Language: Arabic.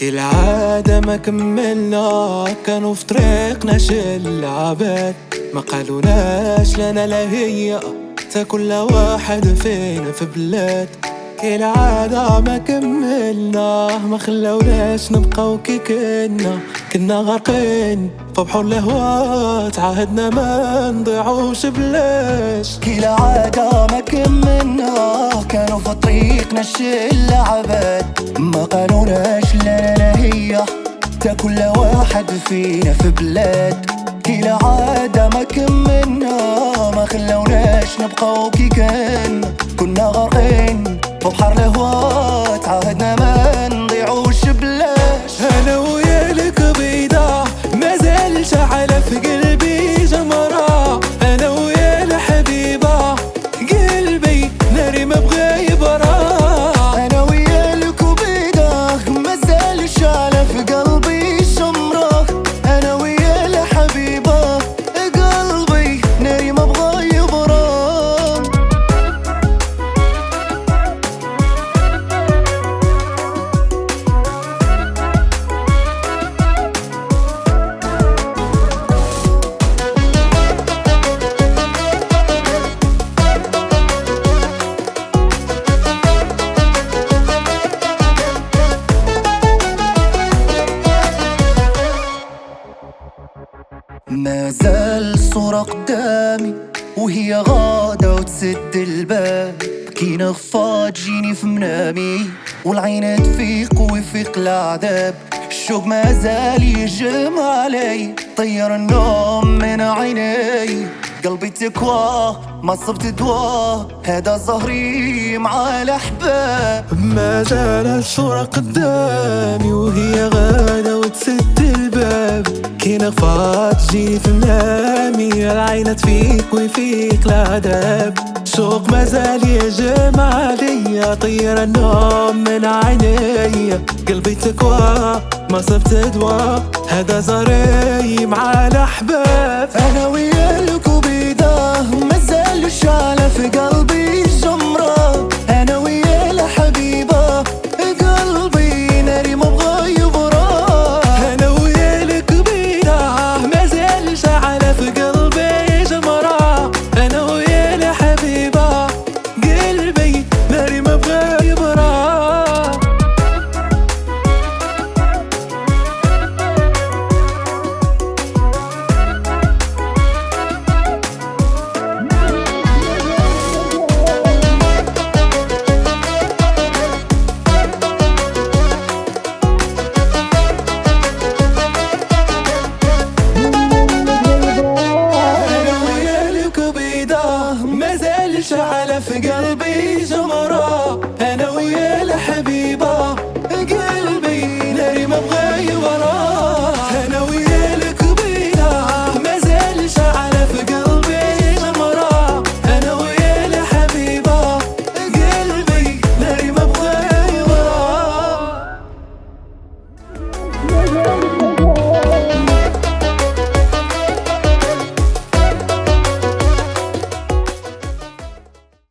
كالعادة ما كملنا، كانوا في طريقنا شل عباد ما قالوناش لنا لا هي تا كل واحد فينا في بلاد. كالعادة ما كملنا، ما خلوناش نبقاو كي كنا غارقين في بحور الهوا، تعهدنا ما نضيعوش بلاش. كالعادة ما كملنا، كانوا في طريقنا الشل عباد ما قالوناش لا لا هي تا كل واحد فينا في بلاد. كالعادة ما كملنا، ما خلوناش نبقاو كي كنا غارقين في بحر الهوا، تعهدنا ما نضيعوش بلاش. انا وياك بيضا مازال شعلة في قلبي جمرة، انا ويا الحبيبة قلبي ناري ما بغى يبرى. انا وياك بيضا مازال شعلة في قلبي جمرة، انا ويا الحبيبة قلبي ناري ما بغى يبرى. مازال صورة قدامي وهي غادة وتسد الباب، كي نغفى تجيني في منامي والعين تفيق ويفيق العذاب. الشوق مازال يهجم علي، طير النوم من عيني، قلبي تكوى ما صبت دوا، هذا زهري مع الأحباب. مازال الصورة قدامي وهي غادة وتسد الباب، كي نغفى تجيني في منامي العين تفيق ويفيق العذاب. شوق مازال يهجم عليا، طير النوم من عيني، قلبي تكوى ما صبت دوا، هذا زهري مع الأحباب. أنا وياك